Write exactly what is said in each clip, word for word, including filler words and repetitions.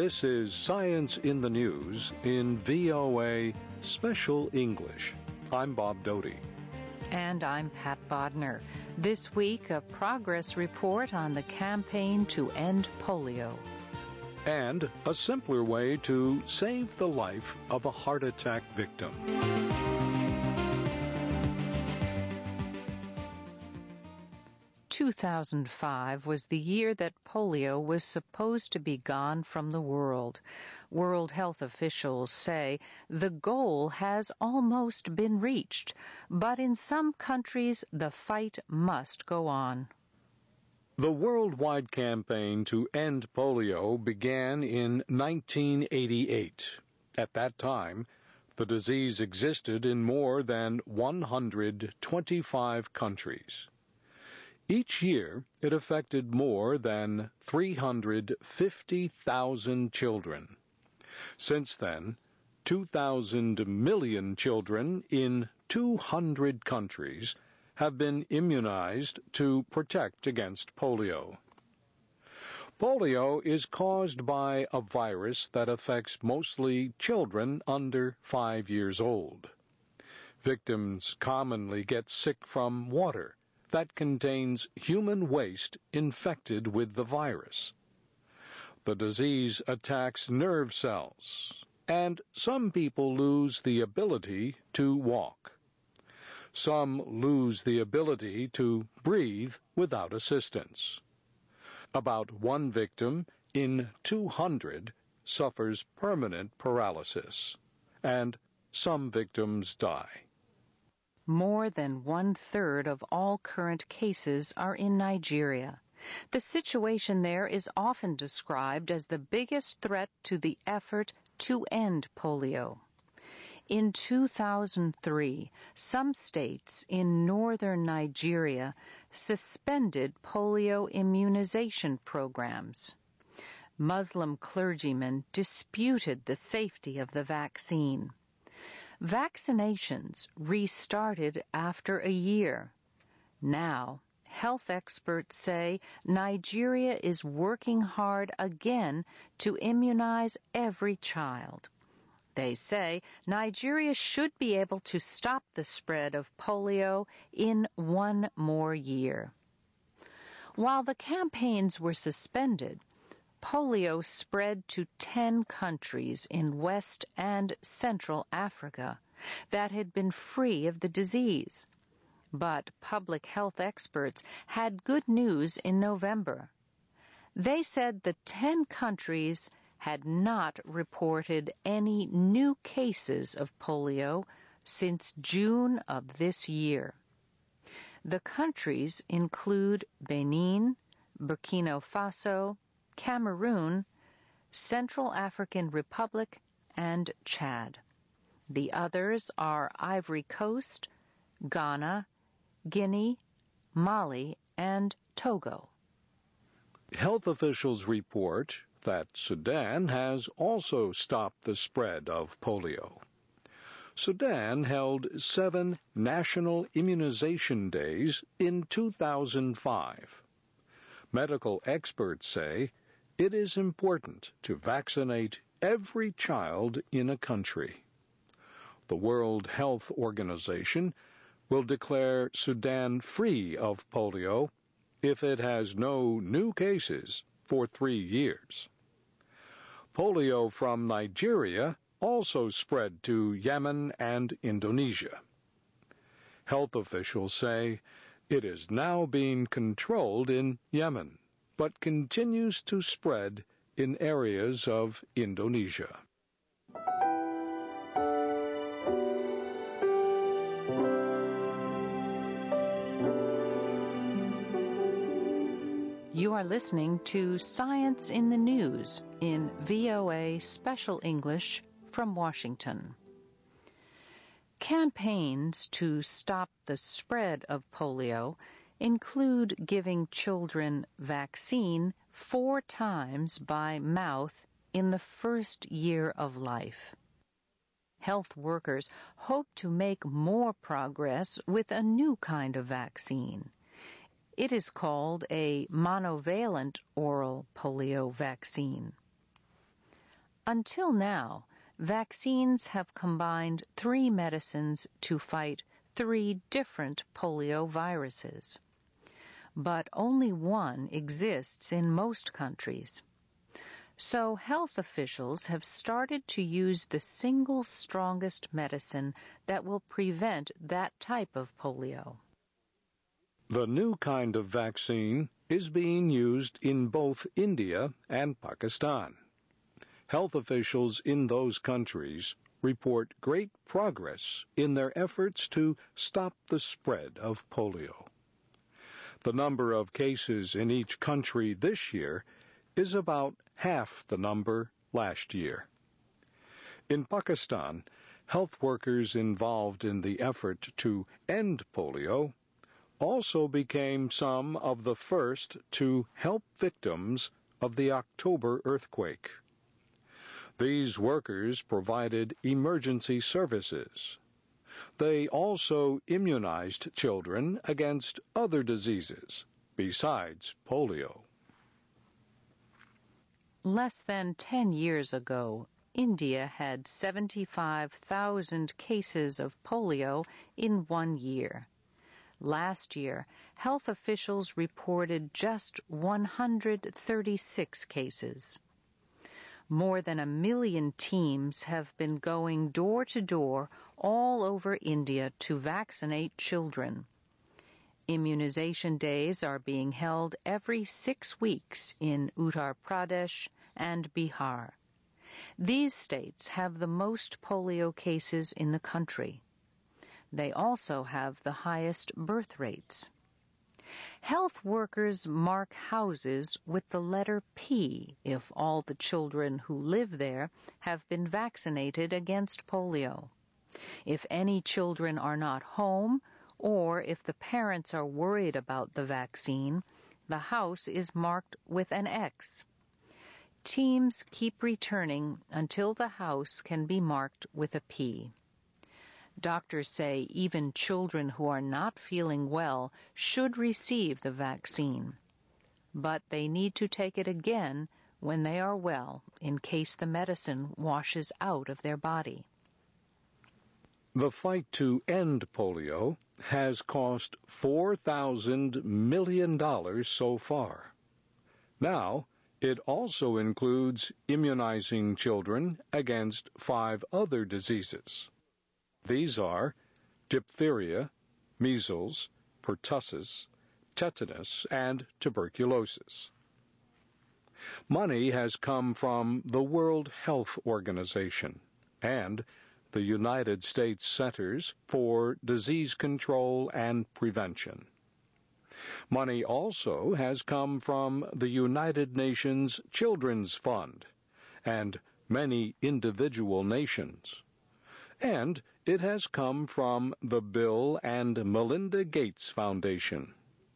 This is Science in the News in V O A Special English. I'm Bob Doty. And I'm Pat Bodner. This week, a progress report on the campaign to end polio. And a simpler way to save the life of a heart attack victim. two thousand five was the year that polio was supposed to be gone from the world. World health officials say the goal has almost been reached, but in some countries the fight must go on. The worldwide campaign to end polio began in nineteen eighty-eight. At that time, the disease existed in more than one hundred twenty-five countries. Each year, it affected more than three hundred fifty thousand children. Since then, two thousand million children in two hundred countries have been immunized to protect against polio. Polio is caused by a virus that affects mostly children under five years old. Victims commonly get sick from water that contains human waste infected with the virus. The disease attacks nerve cells, and some people lose the ability to walk. Some lose the ability to breathe without assistance. About one victim in two hundred suffers permanent paralysis, and some victims die. More than one-third of all current cases are in Nigeria. The situation there is often described as the biggest threat to the effort to end polio. In two thousand three, some states in northern Nigeria suspended polio immunization programs. Muslim clergymen disputed the safety of the vaccine. Vaccinations restarted after a year. Now, health experts say Nigeria is working hard again to immunize every child. They say Nigeria should be able to stop the spread of polio in one more year. While the campaigns were suspended, polio spread to ten countries in West and Central Africa that had been free of the disease. But public health experts had good news in November. They said the ten countries had not reported any new cases of polio since June of this year. The countries include Benin, Burkina Faso, Cameroon, Central African Republic, and Chad. The others are Ivory Coast, Ghana, Guinea, Mali, and Togo. Health officials report that Sudan has also stopped the spread of polio. Sudan held seven national immunization days in two thousand five. Medical experts say it is important to vaccinate every child in a country. The World Health Organization will declare Sudan free of polio if it has no new cases for three years. Polio from Nigeria also spread to Yemen and Indonesia. Health officials say it is now being controlled in Yemen, but continues to spread in areas of Indonesia. You are listening to Science in the News in V O A Special English from Washington. Campaigns to stop the spread of polio include giving children vaccine four times by mouth in the first year of life. Health workers hope to make more progress with a new kind of vaccine. It is called a monovalent oral polio vaccine. Until now, vaccines have combined three medicines to fight three different polio viruses. But only one exists in most countries. So health officials have started to use the single strongest medicine that will prevent that type of polio. The new kind of vaccine is being used in both India and Pakistan. Health officials in those countries report great progress in their efforts to stop the spread of polio. The number of cases in each country this year is about half the number last year. In Pakistan, health workers involved in the effort to end polio also became some of the first to help victims of the October earthquake. These workers provided emergency services. They also immunized children against other diseases besides polio. Less than ten years ago, India had seventy-five thousand cases of polio in one year. Last year, health officials reported just one hundred thirty-six cases. More than a million teams have been going door to door all over India to vaccinate children. Immunization days are being held every six weeks in Uttar Pradesh and Bihar. These states have the most polio cases in the country. They also have the highest birth rates. Health workers mark houses with the letter P if all the children who live there have been vaccinated against polio. If any children are not home, or if the parents are worried about the vaccine, the house is marked with an X. Teams keep returning until the house can be marked with a P. Doctors say even children who are not feeling well should receive the vaccine. But they need to take it again when they are well in case the medicine washes out of their body. The fight to end polio has cost four thousand million dollars so far. Now, it also includes immunizing children against five other diseases. These are diphtheria, measles, pertussis, tetanus, and tuberculosis. Money has come from the World Health Organization and the United States Centers for Disease Control and Prevention. Money also has come from the United Nations Children's Fund and many individual nations. And it has come from the Bill and Melinda Gates Foundation.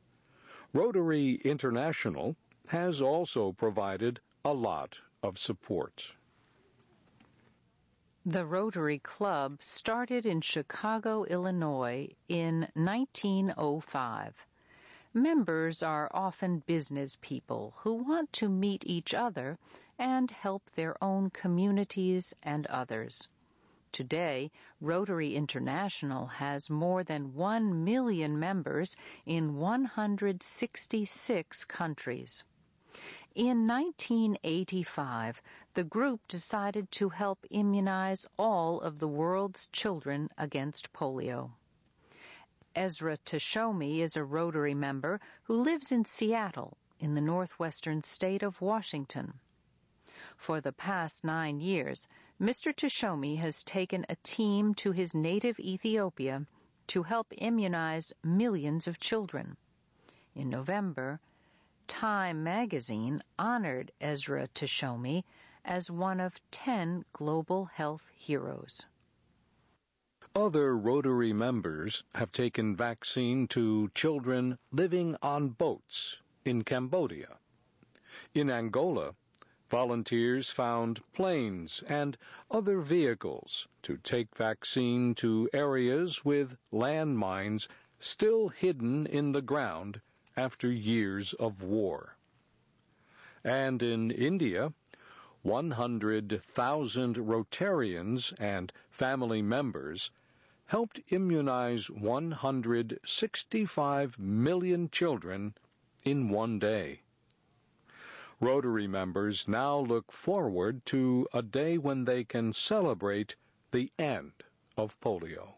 Rotary International has also provided a lot of support. The Rotary Club started in Chicago, Illinois in nineteen oh five. Members are often business people who want to meet each other and help their own communities and others. Today, Rotary International has more than one million members in one hundred sixty-six countries. In nineteen eighty-five, the group decided to help immunize all of the world's children against polio. Ezra Tashomi is a Rotary member who lives in Seattle, in the northwestern state of Washington. For the past nine years, Mister Tashomi has taken a team to his native Ethiopia to help immunize millions of children. In November, Time magazine honored Ezra Tashomi as one of ten global health heroes. Other Rotary members have taken vaccine to children living on boats in Cambodia. In Angola, volunteers found planes and other vehicles to take vaccine to areas with landmines still hidden in the ground after years of war. And in India, one hundred thousand Rotarians and family members helped immunize one hundred sixty-five million children in one day. Rotary members now look forward to a day when they can celebrate the end of polio.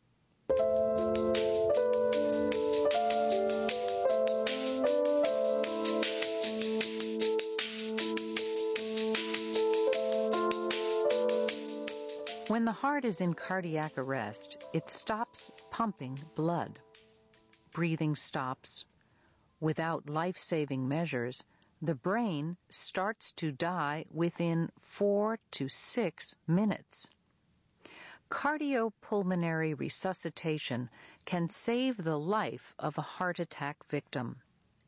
When the heart is in cardiac arrest, it stops pumping blood. Breathing stops. Without life-saving measures, the brain starts to die within four to six minutes. Cardiopulmonary resuscitation can save the life of a heart attack victim.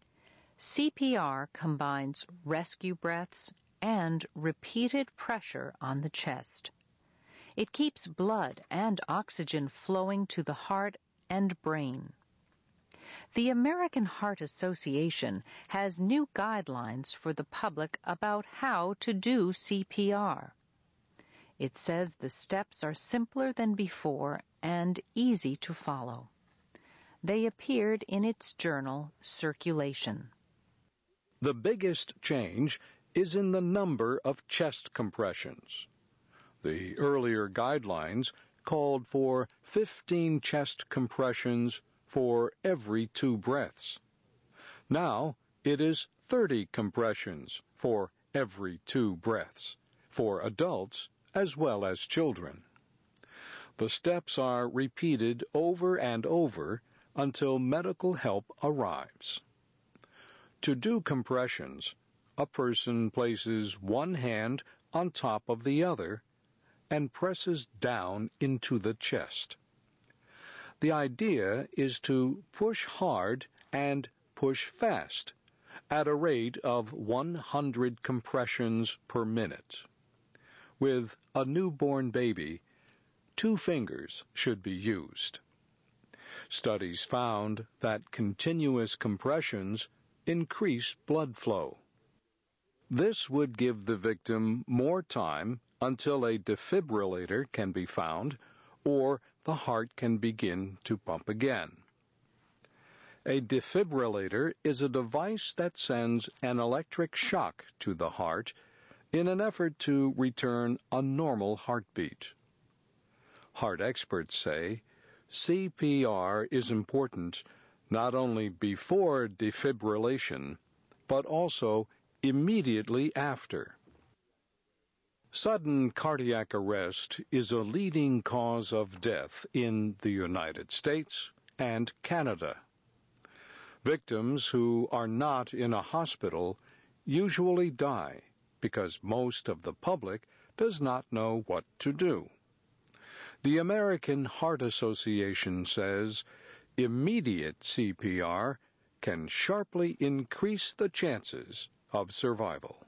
C P R combines rescue breaths and repeated pressure on the chest. It keeps blood and oxygen flowing to the heart and brain. The American Heart Association has new guidelines for the public about how to do C P R. It says the steps are simpler than before and easy to follow. They appeared in its journal, Circulation. The biggest change is in the number of chest compressions. The earlier guidelines called for fifteen chest compressions for every two breaths. Now it is thirty compressions for every two breaths, for adults as well as children. The steps are repeated over and over until medical help arrives. To do compressions, a person places one hand on top of the other and presses down into the chest. The idea is to push hard and push fast at a rate of one hundred compressions per minute. With a newborn baby, two fingers should be used. Studies found that continuous compressions increase blood flow. This would give the victim more time until a defibrillator can be found or the heart can begin to pump again. A defibrillator is a device that sends an electric shock to the heart in an effort to return a normal heartbeat. Heart experts say C P R is important not only before defibrillation, but also immediately after. Sudden cardiac arrest is a leading cause of death in the United States and Canada. Victims who are not in a hospital usually die because most of the public does not know what to do. The American Heart Association says immediate C P R can sharply increase the chances of survival.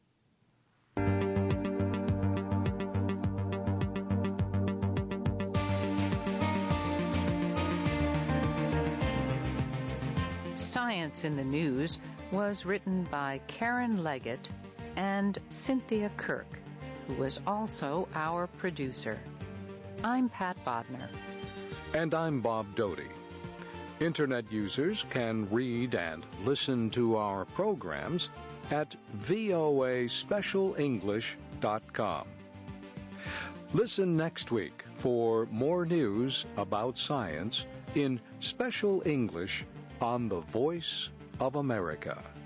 Science in the News was written by Karen Leggett and Cynthia Kirk, who was also our producer. I'm Pat Bodner. And I'm Bob Doty. Internet users can read and listen to our programs at V O A special english dot com. Listen next week for more news about science in Special English on the Voice of America.